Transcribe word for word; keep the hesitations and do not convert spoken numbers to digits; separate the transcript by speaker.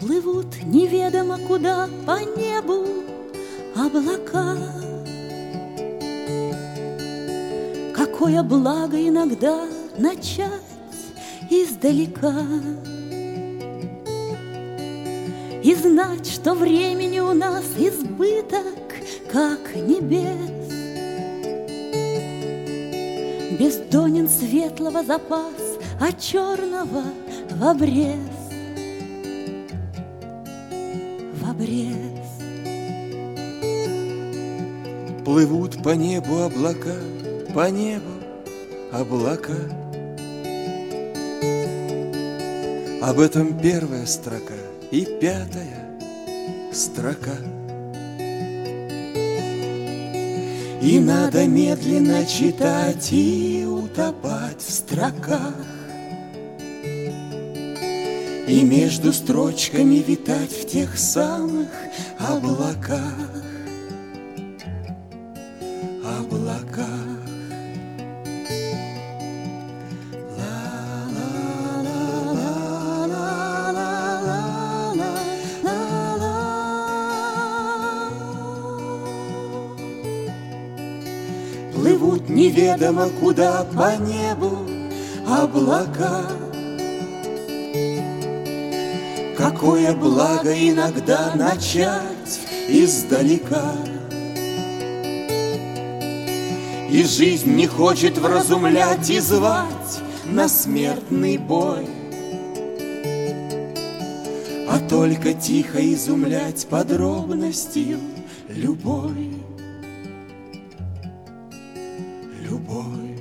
Speaker 1: Плывут неведомо куда по небу облака. Какое благо иногда начать издалека и знать, что времени у нас избыток, как небес. Бездонен светлого запас, а черного в обрез, в обрез.
Speaker 2: Плывут по небу облака, по небу облака. Об этом первая строка и пятая строка. И надо медленно читать и утопать в строках, и между строчками витать в тех самых облаках, облаках. Плывут неведомо куда по небу облака. Какое благо иногда начать издалека. И жизнь не хочет вразумлять и звать на смертный бой, а только тихо изумлять подробностью любой. Любовь.